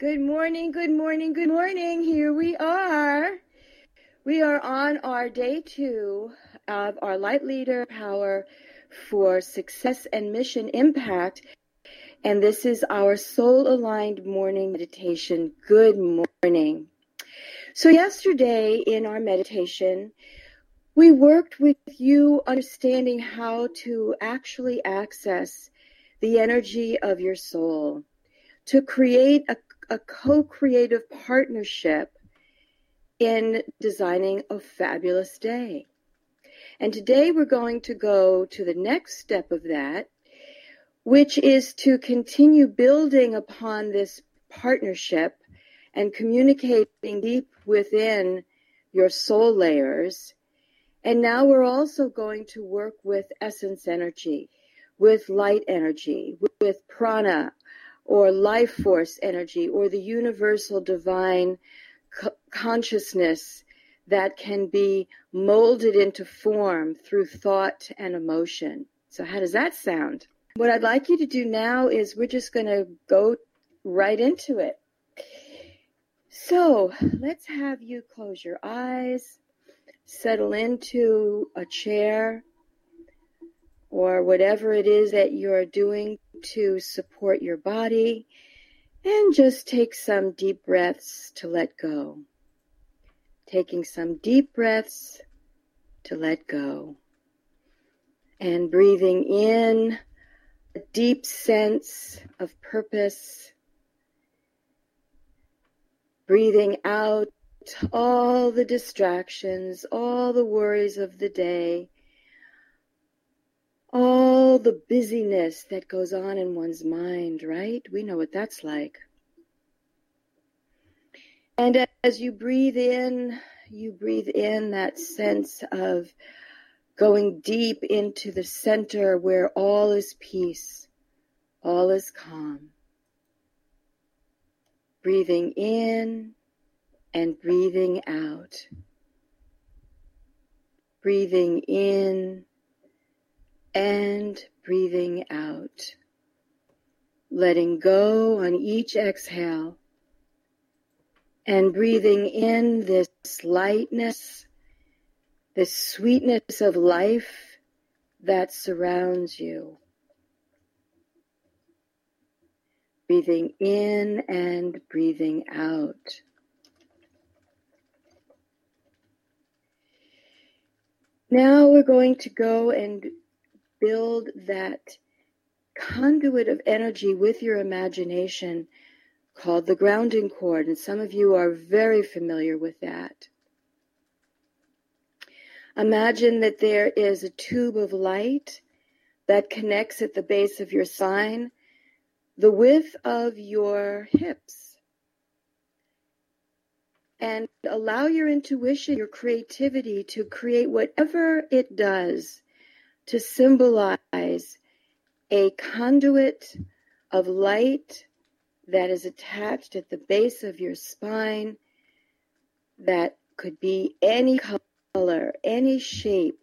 Good morning, good morning, good morning. Here we are. We are on our day 2 of our Light Leader Power for Success and Mission Impact. And this is our soul-aligned morning meditation. Good morning. So yesterday in our meditation, we worked with you understanding how to actually access the energy of your soul, to create a co-creative partnership in designing a fabulous day. And today we're going to go to the next step of that, which is to continue building upon this partnership and communicating deep within your soul layers. And now we're also going to work with essence energy, with light energy, with prana, or life force energy, or the universal divine consciousness that can be molded into form through thought and emotion. So how does that sound? What I'd like you to do now is we're just going to go right into it. So let's have you close your eyes, settle into a chair, or whatever it is that you're doing to support your body, and just take some deep breaths to let go. Taking some deep breaths to let go. And breathing in a deep sense of purpose. Breathing out all the distractions, all the worries of the day, all the busyness that goes on in one's mind, right? We know what that's like. And as you breathe in that sense of going deep into the center where all is peace, all is calm. Breathing in and breathing out. Breathing in and breathing out. Letting go on each exhale. And breathing in this lightness, this sweetness of life that surrounds you. Breathing in and breathing out. Now we're going to go and build that conduit of energy with your imagination called the grounding cord, and some of you are very familiar with that. Imagine that there is a tube of light that connects at the base of your spine, the width of your hips. And allow your intuition, your creativity to create whatever it does to symbolize a conduit of light that is attached at the base of your spine, that could be any color, any shape.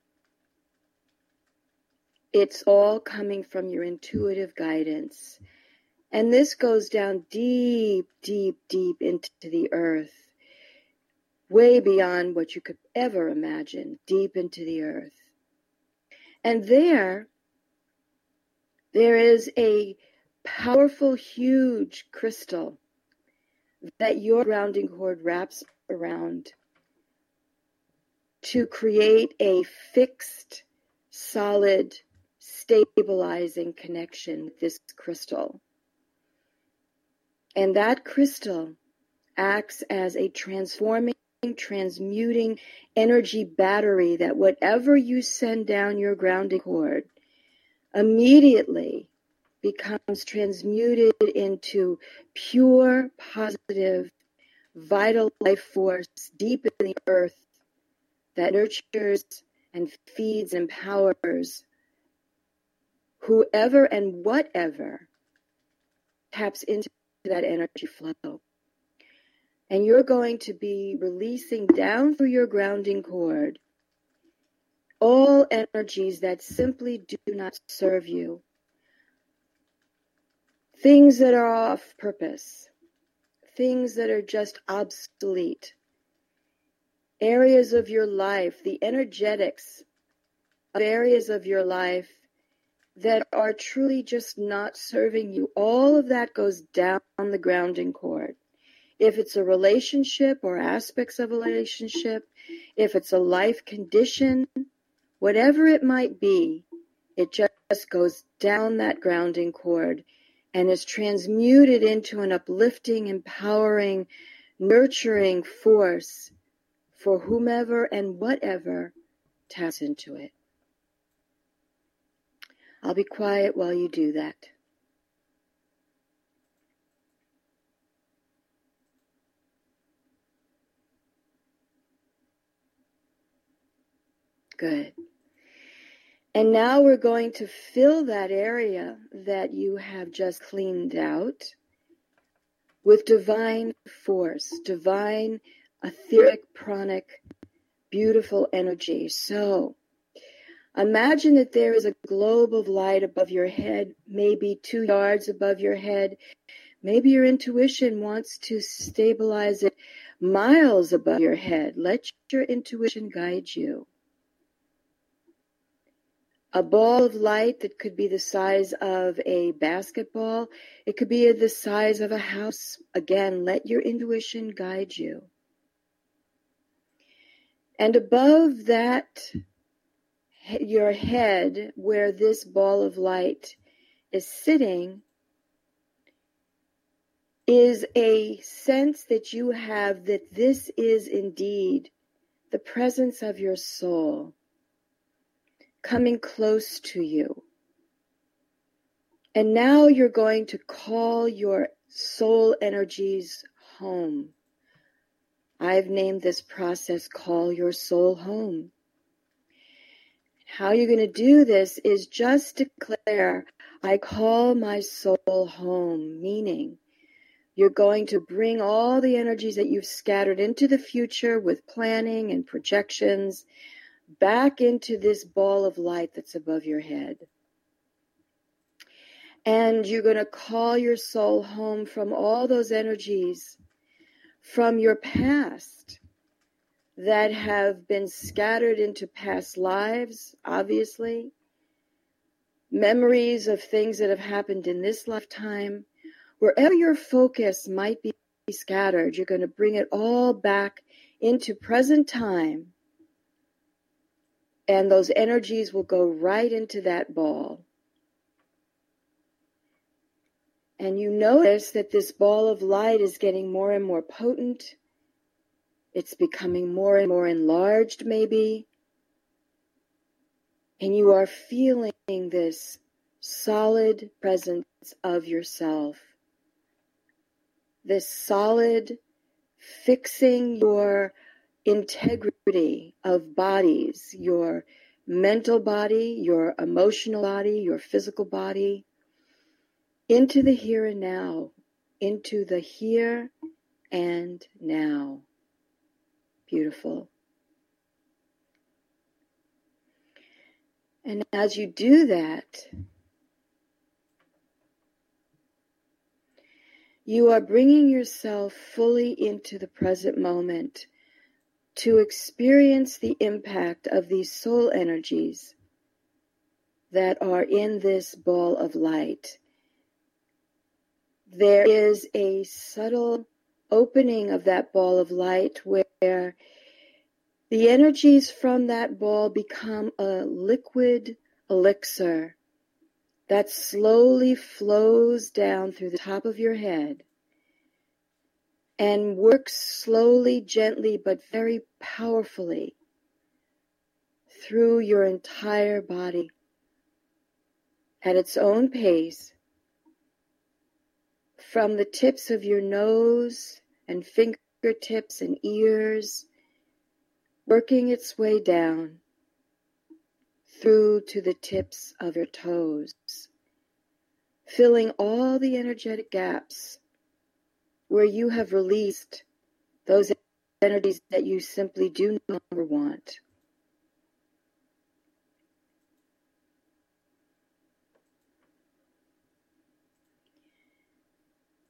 It's all coming from your intuitive guidance. And this goes down deep, deep, deep into the earth, way beyond what you could ever imagine, deep into the earth. And there is a powerful, huge crystal that your grounding cord wraps around to create a fixed, solid, stabilizing connection with this crystal. And that crystal acts as a transforming, transmuting energy battery that whatever you send down your grounding cord immediately becomes transmuted into pure, positive, vital life force deep in the earth that nurtures and feeds and empowers whoever and whatever taps into that energy flow. And you're going to be releasing down through your grounding cord all energies that simply do not serve you. Things that are off purpose. things that are just obsolete, areas of your life, the energetics of areas of your life that are truly just not serving you. All of that goes down the grounding cord. If it's a relationship or aspects of a relationship, if it's a life condition, whatever it might be, it just goes down that grounding cord and is transmuted into an uplifting, empowering, nurturing force for whomever and whatever taps into it. I'll be quiet while you do that. Good. And now we're going to fill that area that you have just cleaned out with divine force, divine, etheric, pranic, beautiful energy. So imagine that there is a globe of light above your head, maybe 2 yards above your head. Maybe your intuition wants to stabilize it miles above your head. Let your intuition guide you. A ball of light that could be the size of a basketball. It could be the size of a house. Again, let your intuition guide you. And above that, your head, where this ball of light is sitting, is a sense that you have that this is indeed the presence of your soul coming close to you. And now you're going to call your soul energies home. I've named this process Call Your Soul Home. How you're going to do this is just declare, I call my soul home, meaning you're going to bring all the energies that you've scattered into the future with planning and projections back into this ball of light that's above your head. And you're going to call your soul home from all those energies from your past that have been scattered into past lives, obviously, memories of things that have happened in this lifetime. Wherever your focus might be scattered, you're going to bring it all back into present time. And those energies will go right into that ball. And you notice that this ball of light is getting more and more potent. It's becoming more and more enlarged, maybe. And you are feeling this solid presence of yourself. This solid fixing your integrity of bodies, your mental body, your emotional body, your physical body, into the here and now, into the here and now. Beautiful. And as you do that, you are bringing yourself fully into the present moment to experience the impact of these soul energies that are in this ball of light. There is a subtle opening of that ball of light where the energies from that ball become a liquid elixir that slowly flows down through the top of your head and works slowly, gently, but very powerfully through your entire body at its own pace, from the tips of your nose and fingertips and ears, working its way down through to the tips of your toes, filling all the energetic gaps where you have released those energies that you simply do no longer want.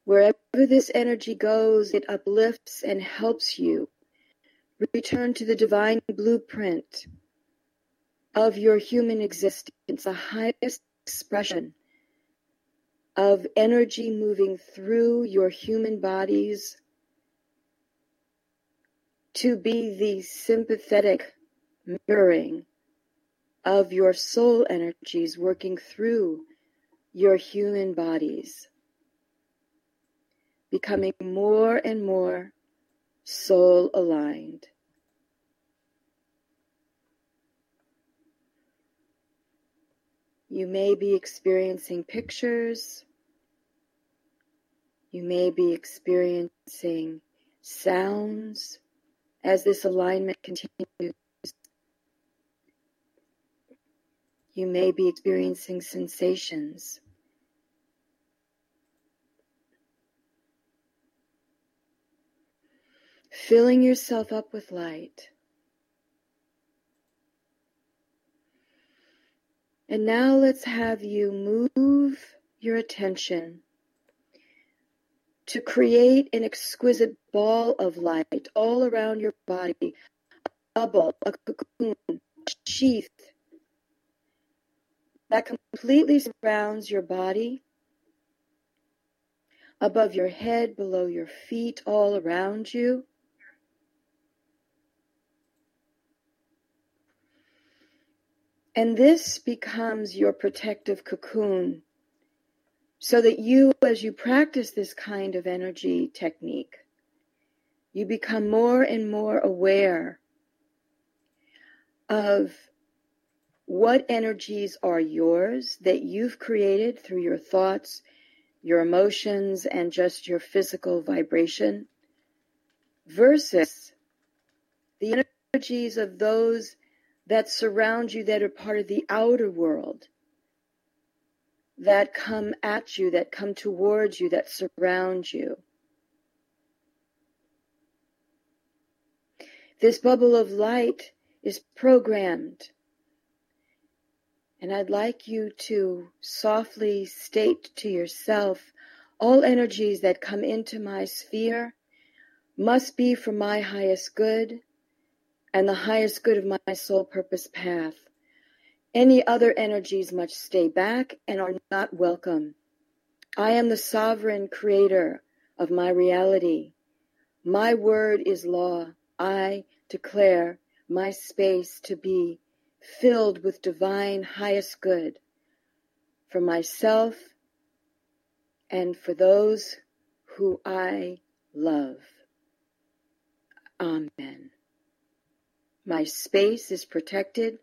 Wherever this energy goes, it uplifts and helps you return to the divine blueprint of your human existence, the highest expression of energy moving through your human bodies to be the sympathetic mirroring of your soul energies working through your human bodies, becoming more and more soul aligned. You may be experiencing pictures. You may be experiencing sounds as this alignment continues. You may be experiencing sensations. Filling yourself up with light. And now let's have you move your attention to create an exquisite ball of light all around your body, a bubble, a cocoon, a sheath that completely surrounds your body, above your head, below your feet, all around you. And this becomes your protective cocoon, so that you, as you practice this kind of energy technique, you become more and more aware of what energies are yours that you've created through your thoughts, your emotions, and just your physical vibration, versus the energies of those that surround you, that are part of the outer world, that come at you, that come towards you, that surround you. This bubble of light is programmed. And I'd like you to softly state to yourself, all energies that come into my sphere must be for my highest good and the highest good of my soul purpose path. Any other energies must stay back and are not welcome. I am the sovereign creator of my reality. My word is law. I declare my space to be filled with divine highest good for myself and for those who I love. Amen. My space is protected.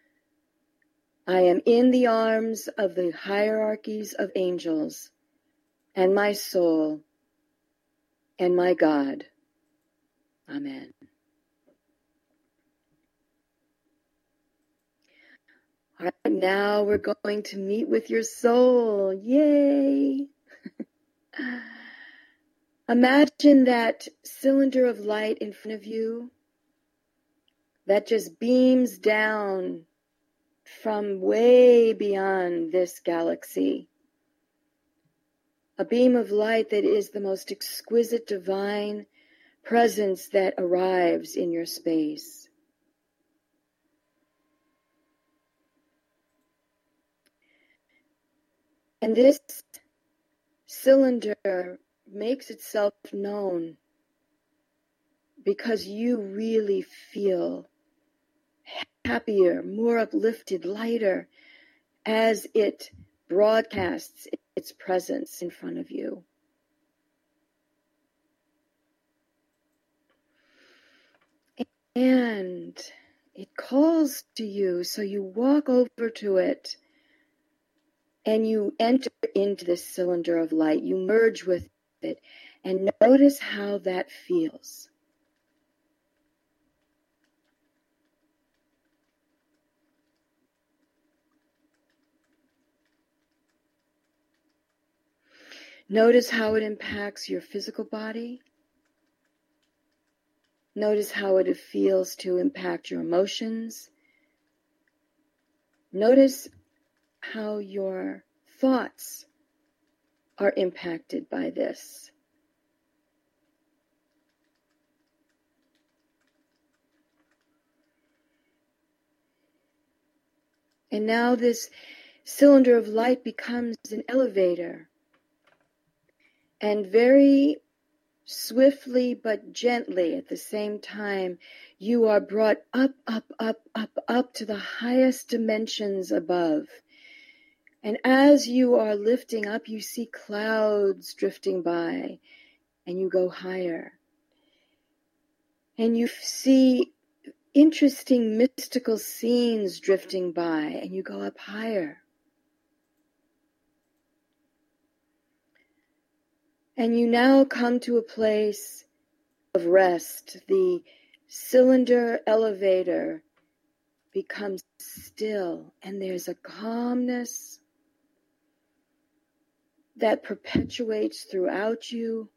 I am in the arms of the hierarchies of angels and my soul and my God. Amen. All right, now we're going to meet with your soul. Yay! Imagine that cylinder of light in front of you that just beams down from way beyond this galaxy. A beam of light that is the most exquisite divine presence that arrives in your space. And this cylinder makes itself known because you really feel happier, more uplifted, lighter as it broadcasts its presence in front of you. And it calls to you, so you walk over to it and you enter into this cylinder of light. You merge with it and notice how that feels. Notice how it impacts your physical body. Notice how it feels to impact your emotions. Notice how your thoughts are impacted by this. And now this cylinder of light becomes an elevator. And very swiftly but gently at the same time, you are brought up, up, up, up, up to the highest dimensions above. And as you are lifting up, you see clouds drifting by, and you go higher. And you see interesting mystical scenes drifting by, and you go up higher. And you now come to a place of rest. The cylinder elevator becomes still, and there's a calmness that perpetuates throughout you.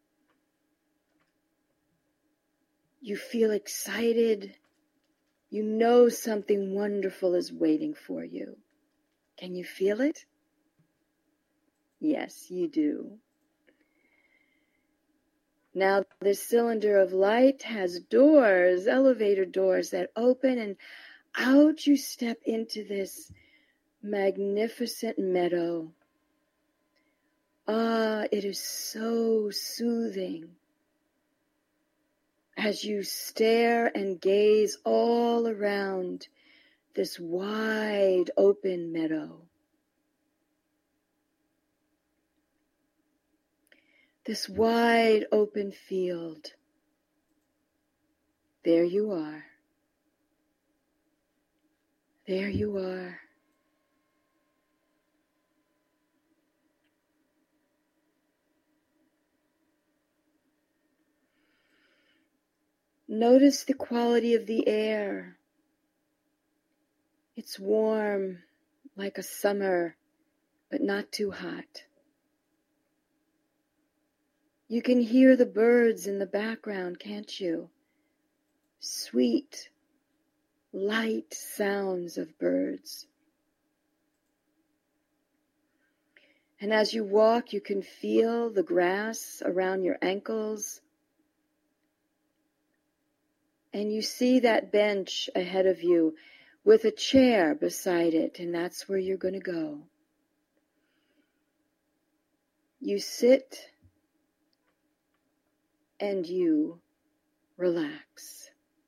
You feel excited. You know something wonderful is waiting for you. Can you feel it? Yes, you do. Now this cylinder of light has doors, elevator doors that open, and out you step into this magnificent meadow. Ah, it is so soothing as you stare and gaze all around this wide open meadow. This wide open field. There you are. There you are. Notice the quality of the air. It's warm, like a summer, but not too hot. You can hear the birds in the background, can't you? Sweet, light sounds of birds. And as you walk, you can feel the grass around your ankles. And you see that bench ahead of you with a chair beside it, and that's where you're going to go. You sit and you relax.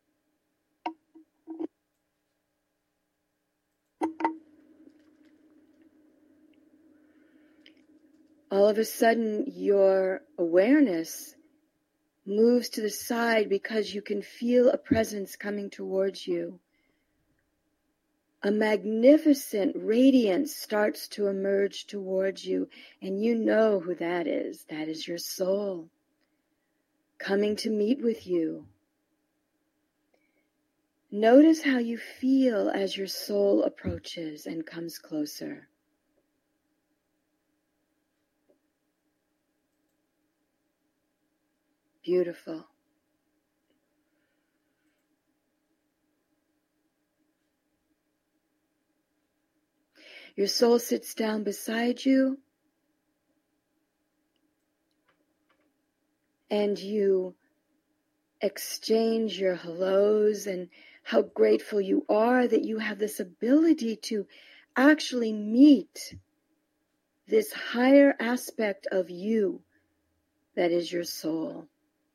All of a sudden, your awareness moves to the side because you can feel a presence coming towards you. A magnificent radiance starts to emerge towards you, and you know who that is. That is your soul coming to meet with you. Notice how you feel as your soul approaches and comes closer. Beautiful. Your soul sits down beside you, and you exchange your hellos and how grateful you are that you have this ability to actually meet this higher aspect of you that is your soul.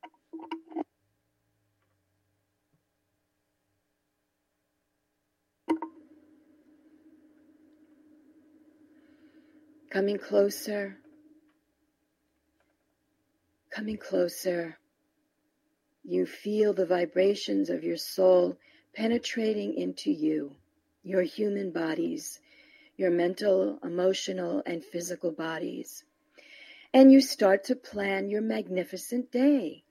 Coming closer, coming closer. You feel the vibrations of your soul penetrating into you, your human bodies, your mental, emotional, and physical bodies. And you start to plan your magnificent day.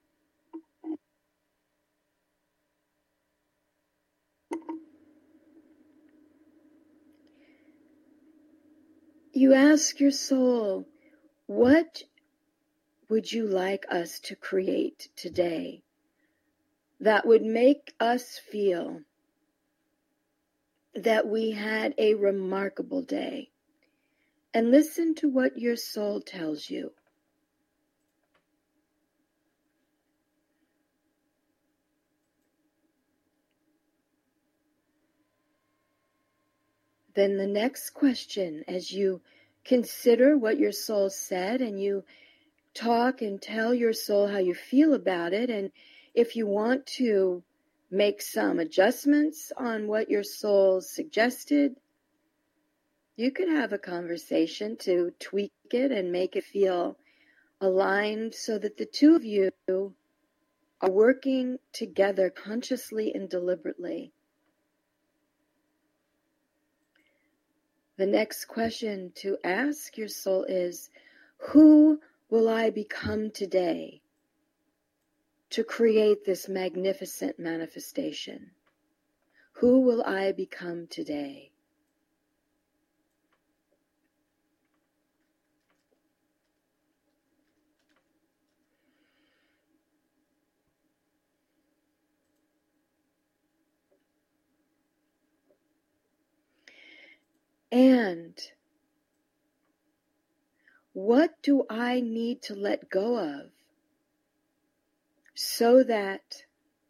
You ask your soul, what would you like us to create today that would make us feel that we had a remarkable day? And listen to what your soul tells you. Then the next question, as you consider what your soul said and you talk and tell your soul how you feel about it, and if you want to make some adjustments on what your soul suggested, you could have a conversation to tweak it and make it feel aligned so that the two of you are working together consciously and deliberately. The next question to ask your soul is, who will I become today to create this magnificent manifestation? Who will I become today? And what do I need to let go of so that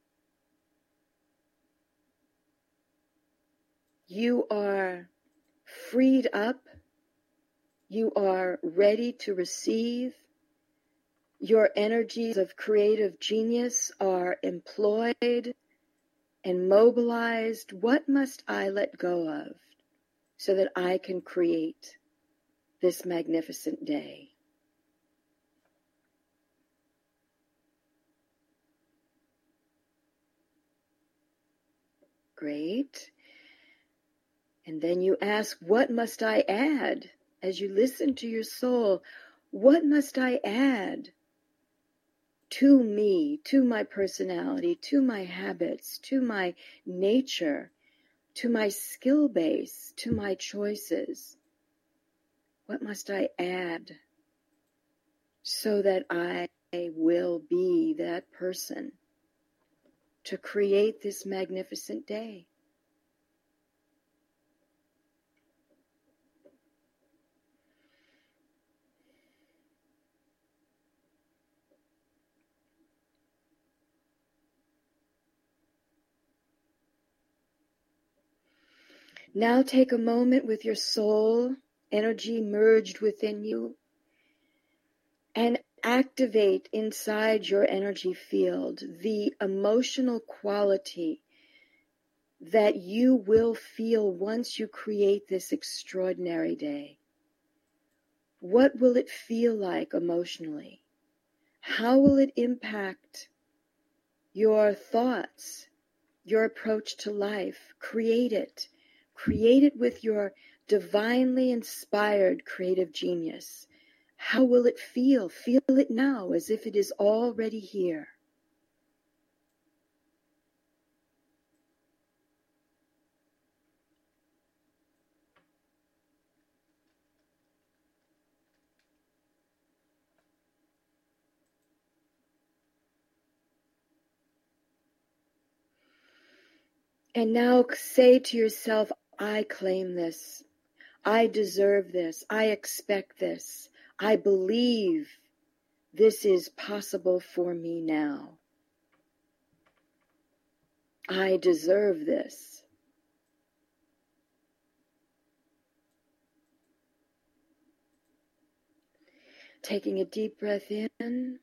you are freed up, you are ready to receive, your energies of creative genius are employed and mobilized? What must I let go of so that I can create this magnificent day? Great. And then you ask, what must I add? As you listen to your soul, what must I add to me, to my personality, to my habits, to my nature, to my skill base, to my choices? What must I add so that I will be that person to create this magnificent day? Now take a moment with your soul energy merged within you and activate inside your energy field the emotional quality that you will feel once you create this extraordinary day. What will it feel like emotionally? How will it impact your thoughts, your approach to life? Create it. Create it with your divinely inspired creative genius. How will it feel? Feel it now as if it is already here. And now say to yourself, I claim this. I deserve this. I expect this. I believe this is possible for me now. I deserve this. Taking a deep breath in.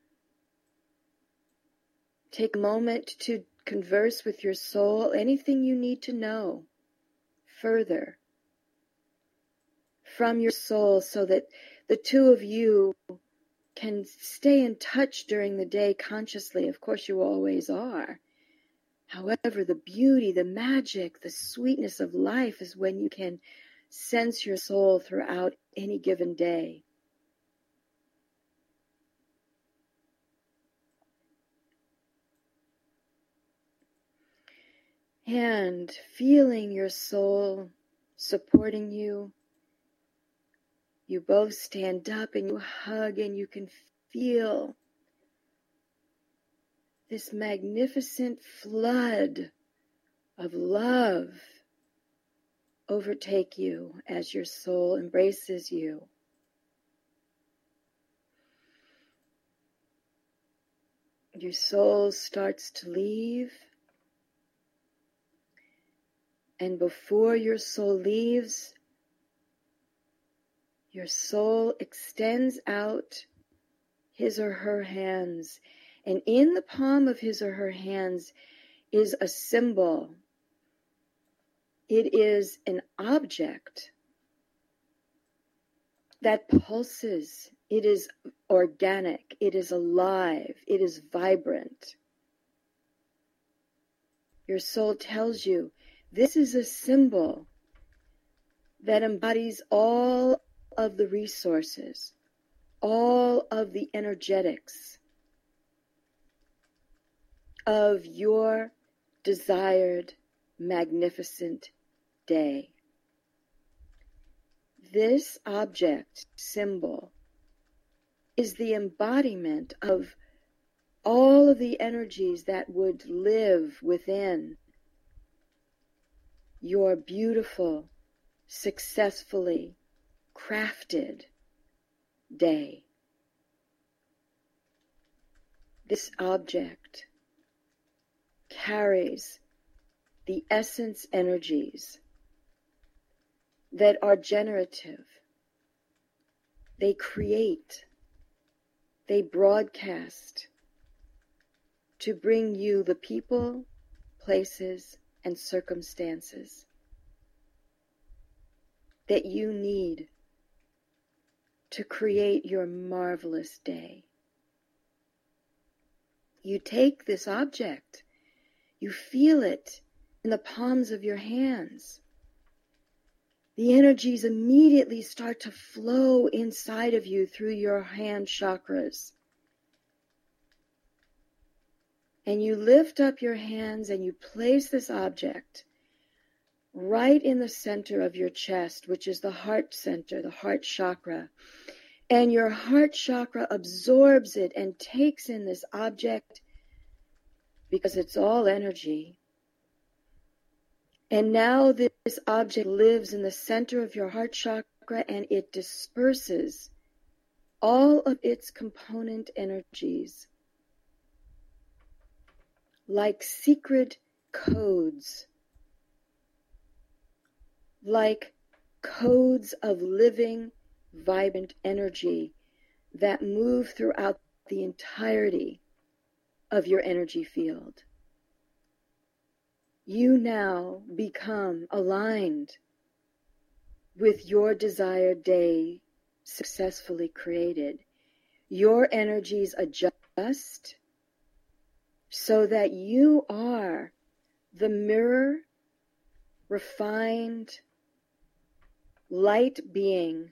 Take a moment to converse with your soul. Anything you need to know further from your soul so that the two of you can stay in touch during the day consciously. Of course, you always are. However, the beauty, the magic, the sweetness of life is when you can sense your soul throughout any given day. And feeling your soul supporting you, you both stand up and you hug and you can feel this magnificent flood of love overtake you as your soul embraces you. Your soul starts to leave, And before your soul leaves, your soul extends out his or her hands. And in the palm of his or her hands is a symbol. It is an object that pulses. It is organic. It is alive. It is vibrant. Your soul tells you this is a symbol that embodies all of the resources, all of the energetics of your desired magnificent day. This object, symbol, is the embodiment of all of the energies that would live within your beautiful, successfully crafted day. This object carries the essence energies that are generative. They create, they broadcast to bring you the people, places, and circumstances that you need to create your marvelous day. You take this object, you feel it in the palms of your hands. The energies immediately start to flow inside of you through your hand chakras. And you lift up your hands and you place this object right in the center of your chest, which is the heart center, the heart chakra. And your heart chakra absorbs it and takes in this object because it's all energy. And now this object lives in the center of your heart chakra and it disperses all of its component energies like secret codes, like codes of living, vibrant energy that move throughout the entirety of your energy field. You now become aligned with your desired day successfully created. Your energies adjust so that you are the mirror, refined, light being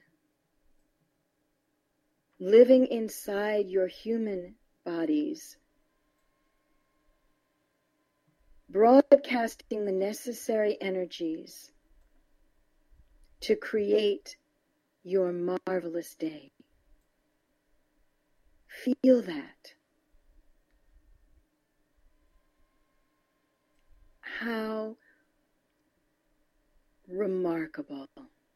living inside your human bodies, broadcasting the necessary energies to create your marvelous day. Feel that. How remarkable.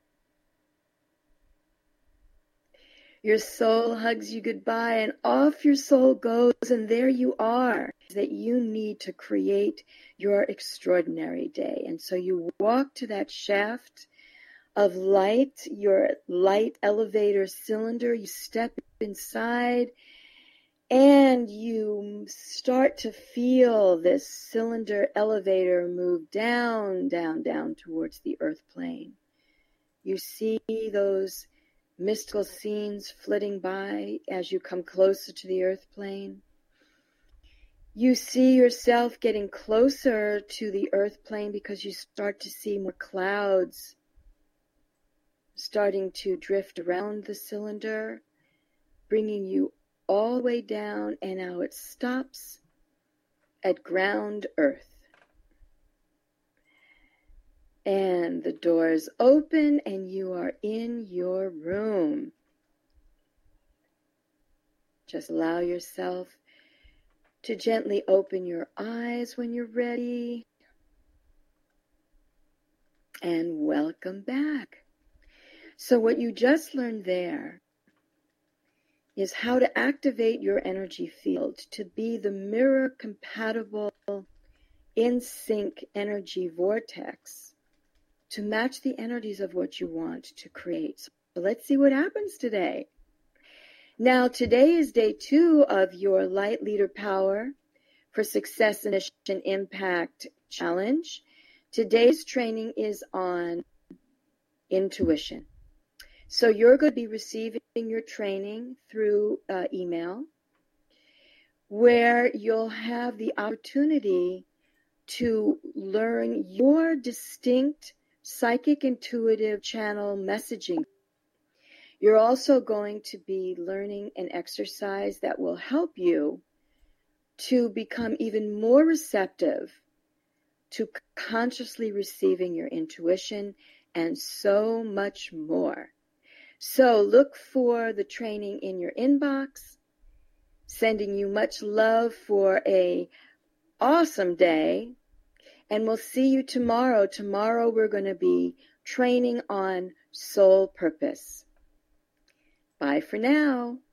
Your soul hugs you goodbye and off your soul goes, and there you are, that you need to create your extraordinary day. And so you walk to that shaft of light, your light elevator cylinder, you step inside and you start to feel this cylinder elevator move down, down, down towards the earth plane. You see those mystical scenes flitting by as you come closer to the earth plane. You see yourself getting closer to the earth plane because you start to see more clouds starting to drift around the cylinder, bringing you all the way down, and now it stops at ground earth. And the doors open and you are in your room. Just allow yourself to gently open your eyes when you're ready. And welcome back. So what you just learned there is how to activate your energy field to be the mirror compatible in sync energy vortex to match the energies of what you want to create. So let's see what happens today. Now, today is day 2 of your Light Leader Power for Success and Mission Impact Challenge. Today's training is on intuition. So you're going to be receiving your training through email, where you'll have the opportunity to learn your distinct psychic intuitive channel messaging. You're also going to be learning an exercise that will help you to become even more receptive to consciously receiving your intuition, and so much more. So look for the training in your inbox. Sending you much love for a awesome day. And we'll see you tomorrow. Tomorrow we're going to be training on soul purpose. Bye for now.